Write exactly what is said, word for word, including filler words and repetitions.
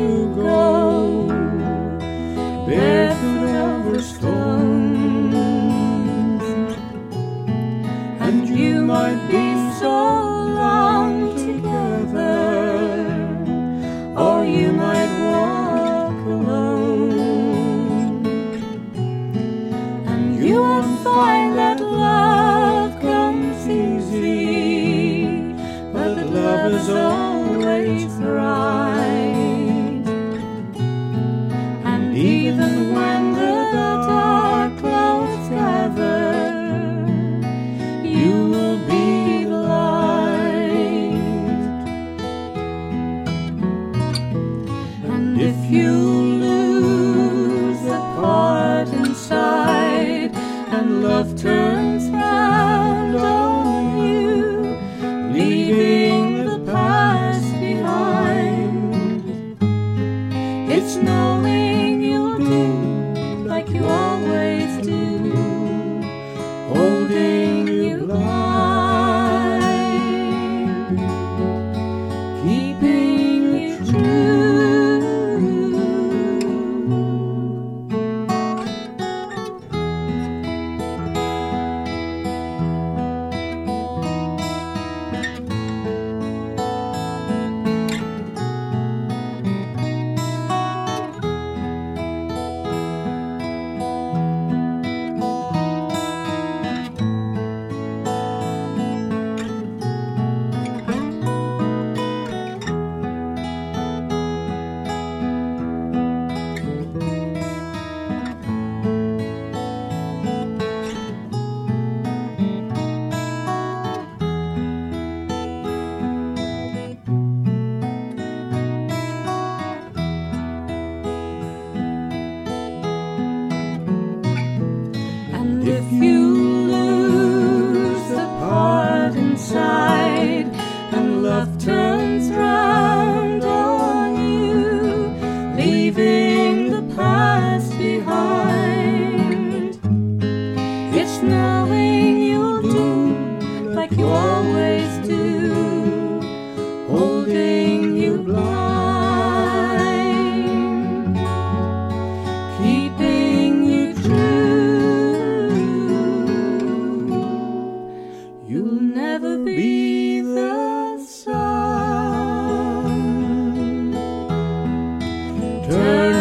to go, barefoot over stones, and you might be so long together, or you might walk alone, and you won't find that love comes easy, but that love is always right. And even when the dark clouds gather, you will be the light. And if you lose a part inside, and love turns round on you, leaving the past behind, it's knowing you'll do like you always do, holding you blind, keeping you true. If you lose the part inside, and love turns round on you, leaving the past behind, it's knowing you'll do like you always do, holding you blind, keeping you true. You'll never be the sun. Turn